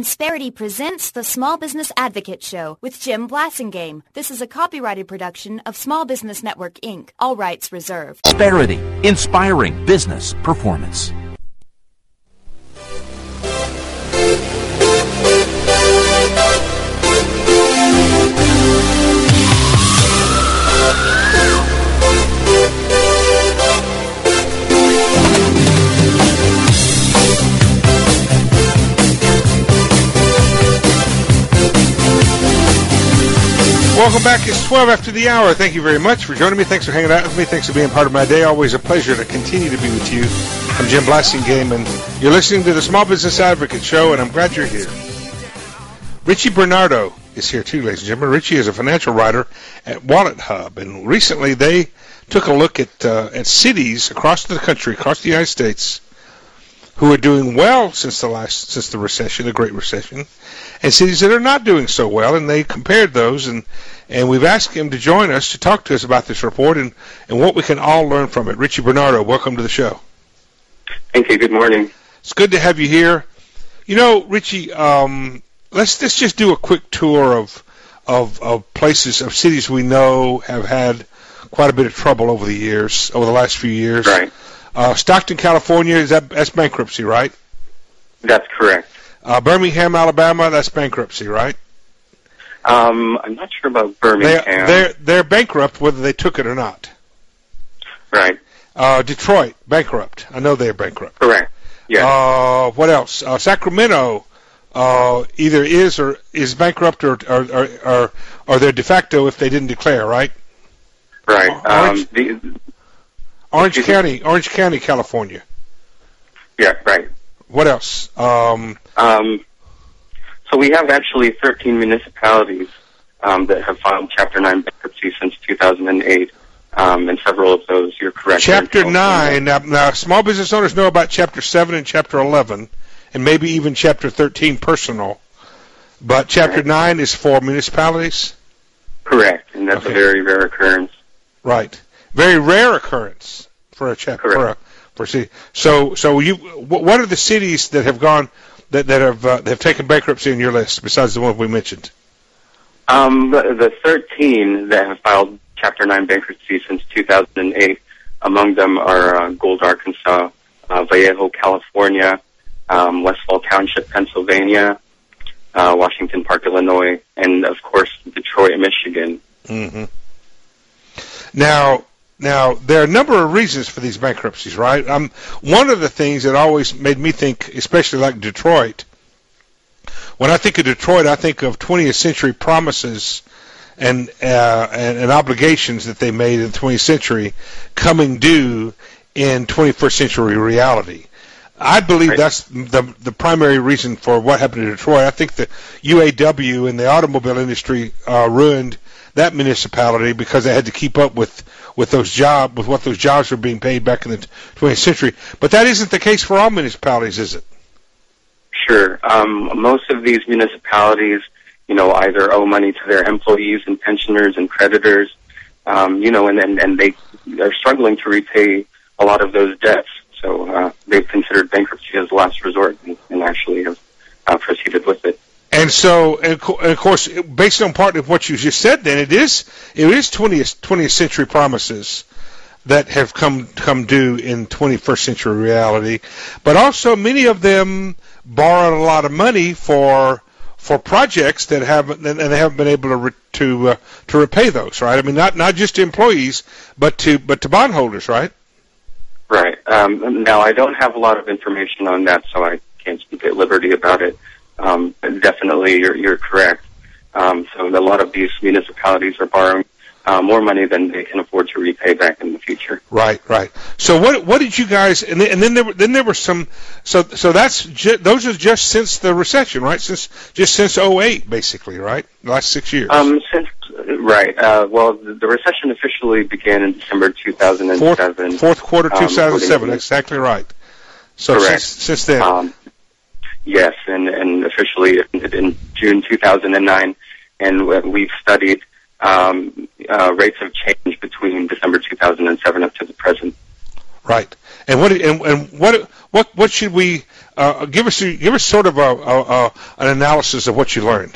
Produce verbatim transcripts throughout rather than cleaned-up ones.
Insperity presents the Small Business Advocate Show with Jim Blasingame. This is a copyrighted production of Small Business Network, Incorporated. All rights reserved. Insperity, inspiring business performance. Welcome back. It's twelve after the hour. Thank you very much for joining me. Thanks for hanging out with me. Thanks for being part of my day. Always a pleasure to continue to be with you. I'm Jim Blasingame, and you're listening to the Small Business Advocate Show, and I'm glad you're here. Richie Bernardo is here too, ladies and gentlemen. Richie is a financial writer at Wallet Hub, and recently they took a look at uh, at cities across the country, across the United States, who are doing well since the last since the recession, the Great Recession, and cities that are not doing so well, and they compared those, and and we've asked him to join us to talk to us about this report and, and what we can all learn from it. Richie Bernardo, welcome to the show. Thank you. Good morning. It's good to have you here. You know, Richie, um, let's let's just do a quick tour of of of places, of cities we know have had quite a bit of trouble over the years, over the last few years. Right. Uh, Stockton, California, is that that's bankruptcy, right? That's correct. Uh, Birmingham, Alabama, that's bankruptcy, right? Um, I'm not sure about Birmingham. They're, they're, they're bankrupt whether they took it or not. Right. Uh, Detroit, bankrupt. I know they're bankrupt. Correct. Yeah. Uh, what else? Uh, Sacramento uh, either is or is bankrupt or or, or, or or they're de facto if they didn't declare, right? Right. Orange, um, the, Orange County, Orange County, California. Yeah, right. What else? Um, um, so we have actually thirteen municipalities um, that have filed Chapter nine bankruptcy since two thousand eight, um, and several of those, you're correct. Chapter nine, now, now small business owners know about Chapter seven and Chapter eleven, and maybe even Chapter thirteen personal, but Chapter right. nine is for municipalities? Correct, and that's okay. a very rare occurrence. Right. Very rare occurrence for a chapter. For a, for a city. So, so you, what are the cities that have gone that that have uh, that have taken bankruptcy on your list besides the one we mentioned? Um, the, the thirteen that have filed Chapter nine bankruptcy since two thousand eight. Among them are uh, Gold, Arkansas, uh, Vallejo, California, um, Westfall Township, Pennsylvania, uh, Washington Park, Illinois, and of course Detroit, Michigan. Mm-hmm. Now. Now, there are a number of reasons for these bankruptcies, right? Um, one of the things that always made me think, especially like Detroit, when I think of Detroit, I think of twentieth century promises and, uh, and, and obligations that they made in the twentieth century coming due in twenty-first century reality. I believe right. that's the the primary reason for what happened in Detroit. I think the U A W and the automobile industry uh, ruined that municipality because they had to keep up with, with those job with what those jobs were being paid back in the twentieth century. But that isn't the case for all municipalities, is it? Sure. Um, most of these municipalities, you know, either owe money to their employees and pensioners and creditors, um, you know, and, and and they are struggling to repay a lot of those debts. So uh, they've considered bankruptcy as a last resort and, and actually have uh, proceeded with it. And so, and of course, based on part of what you just said, then it is it is twentieth twentieth century promises that have come come due in twenty-first century reality, but also many of them borrowed a lot of money for for projects that haven't and they haven't been able to re, to uh, to repay those, right? I mean, not not just to employees, but to but to bondholders, right? Right. Um, now, I don't have a lot of information on that, so I can't speak at liberty about it. Um, definitely, you're, you're correct. Um, so a lot of these municipalities are borrowing uh, more money than they can afford to repay back in the future. Right, right. So what what did you guys? And then, and then there were then there were some. So so that's ju- those are just since the recession, right? Since just since oh eight, basically, right? The last six years. Um, since right. Uh, well, the, the recession officially began in December two thousand seven. Fourth, fourth quarter two thousand seven. Um, exactly right. So correct. Since, since then. Um, Yes, and, and officially in June two thousand nine, and we've studied um, uh, rates of change between December two thousand seven up to the present. Right. And what and, and what what what should we uh, give us? Give us sort of a, a, a an analysis of what you learned.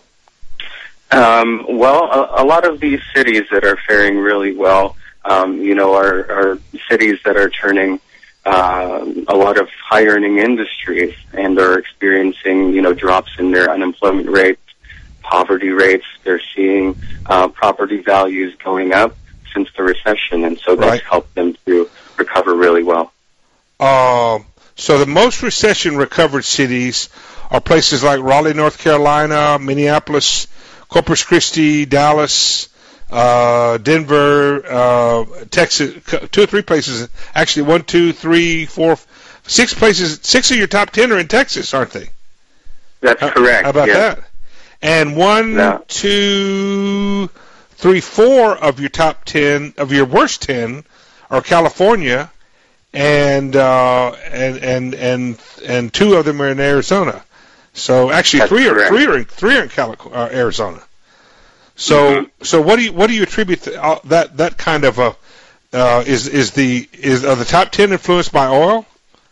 Um, well, a, a lot of these cities that are faring really well, um, you know, are, are cities that are turning uh, a lot of high-earning industries and are experiencing, you know, drops in their unemployment rates, poverty rates. They're seeing uh, property values going up since the recession, and so that's right. helped them to recover really well. Uh, so the most recession-recovered cities are places like Raleigh, North Carolina, Minneapolis, Corpus Christi, Dallas, uh, Denver, uh, Texas, two or three places. Actually, one, two, three, four, six places. Six of your top ten are in Texas, aren't they? That's how, correct. How about yes. that? And one, no. two, three, four of your top ten, of your worst ten, are California, and uh, and and and and two of them are in Arizona. So actually, That's three are correct. three are in, three are in California, uh, Arizona. So Mm-hmm. so what do you what do you attribute to, uh, that that kind of a uh, is is the is are the top ten influenced by oil?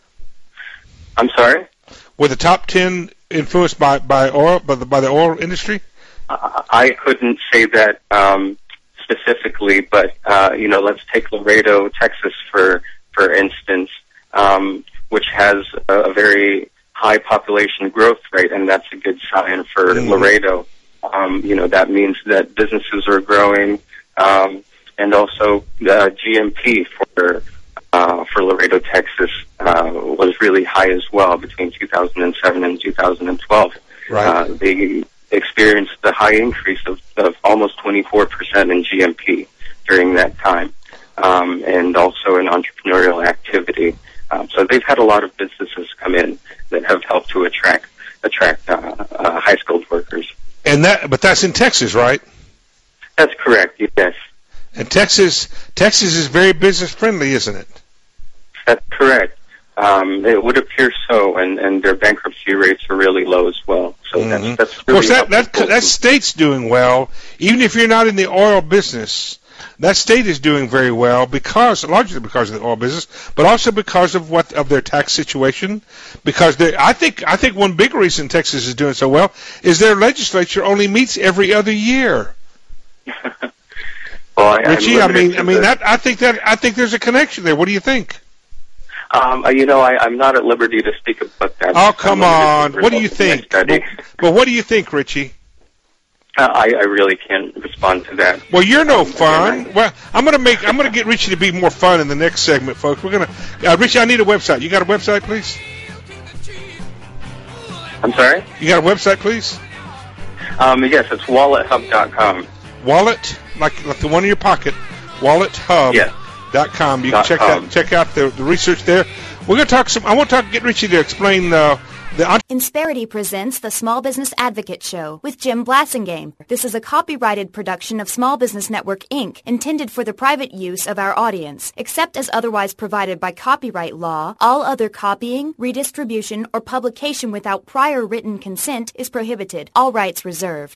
I'm sorry? Were the top ten influenced by by oil by the by the oil industry? Uh, I couldn't say that um, specifically, but uh, you know, let's take Laredo, Texas, for for instance, um, which has a, a very high population growth rate, and that's a good sign for Mm-hmm. Laredo. Um, you know, that means that businesses are growing, um, and also uh, G M P for uh, for Laredo, Texas, uh, was really high as well between two thousand seven and two thousand twelve. Right. Uh, they experienced the high increase of, of almost twenty-four percent in G M P during that time, um, and also in entrepreneurial activity. Um, so they've had a lot of businesses come in that have helped to attract attract uh, uh, high skilled workers. And that, but that's in Texas, right? That's correct. Yes, And Texas, Texas is very business friendly, isn't it? that's correct. Um, it would appear so, and, and their bankruptcy rates are really low as well. So Mm-hmm. that's that's Of really course, that that helpful. that state's doing well, even if you're not in the oil business. That state is doing very well because, largely because of the oil business, but also because of what of their tax situation. Because they, I think, I think one big reason Texas is doing so well is their legislature only meets every other year. Well, I, I'm Richie, I limited mean, to I mean the- that I think that I think there's a connection there. What do you think? Um, you know, I, I'm not at liberty to speak about that. Oh, come I'm limited to on! What do you results of my think? study. Well, what do you think, Richie? Uh, I, I really can't respond to that. Well, you're no fun. again, I- Well, I'm gonna make. I'm gonna get Richie to be more fun in the next segment, folks. We're gonna. Uh, Richie, I need a website. You got a website, please? I'm sorry? You got a website, please? Um, yes, it's wallet hub dot com. Wallet, like like the one in your pocket. wallet hub Yes. dot com. You Dot can check com. that. Check out the, the research there. We're gonna talk some. I want to talk. Get Richie to explain uh, the. Insperity presents the Small Business Advocate Show with Jim Blassingame. This is a copyrighted production of Small Business Network, Incorporated, intended for the private use of our audience. Except as otherwise provided by copyright law, all other copying, redistribution, or publication without prior written consent is prohibited. All rights reserved.